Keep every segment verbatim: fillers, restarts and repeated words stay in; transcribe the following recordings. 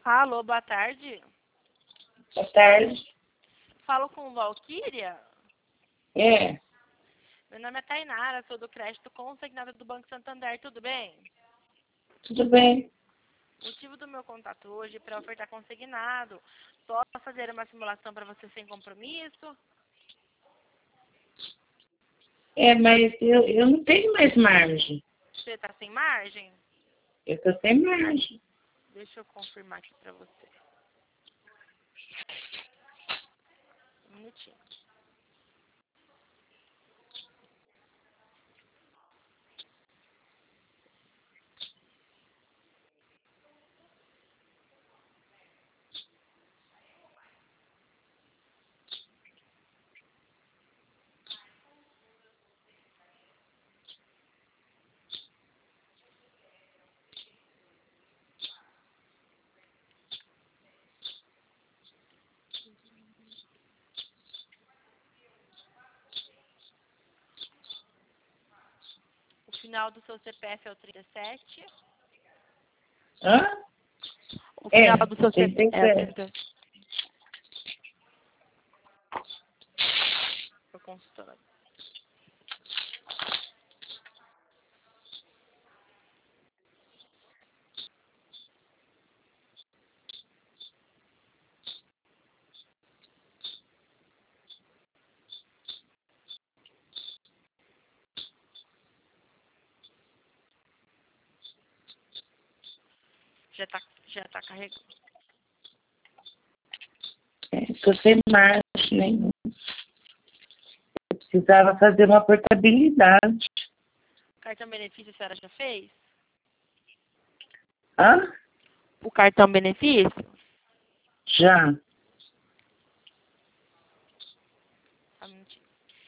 Alô, boa tarde. Boa tarde. Falo com Valquíria. É, Meu nome é Tainara, sou do crédito consignado do Banco Santander, tudo bem? tudo bem. O motivo do meu contato hoje é para ofertar consignado. Posso fazer uma simulação para você sem compromisso? É, mas eu, eu não tenho mais margem. Você está sem margem? Eu estou sem margem. Deixa eu confirmar aqui para você. Um minutinho. O final do seu C P F é o trinta e sete. Hã? O É, final do seu C P F é o trinta e sete. Estou consultando. Já está já tá carregando. É, estou sem margem nenhuma. Eu precisava fazer uma portabilidade. Cartão benefício a senhora já fez? Hã? O cartão benefício? Já. Só um minutinho.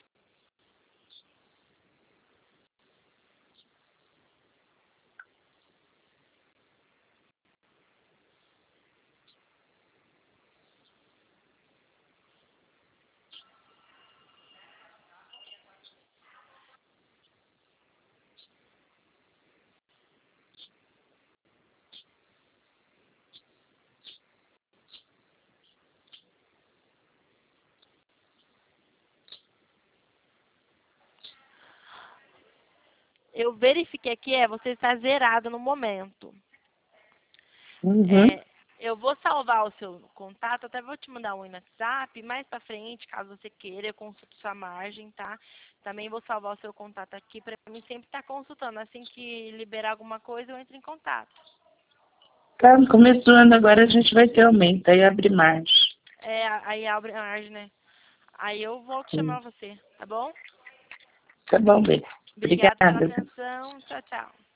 Eu verifiquei aqui, é, você está zerado no momento. Uhum. É, eu vou salvar o seu contato, até vou te mandar um no WhatsApp, mais pra frente, caso você queira, eu consulto sua margem, tá? Também vou salvar o seu contato aqui para mim sempre estar consultando. Assim que liberar alguma coisa, eu entro em contato. Tá, no começo do ano agora a gente vai ter aumento, aí abre margem. É, aí abre a margem, né? Aí eu volto Sim. chamar você, tá bom? Tá bom, bem. Obrigada pela Obrigada. atenção. Tchau, tchau.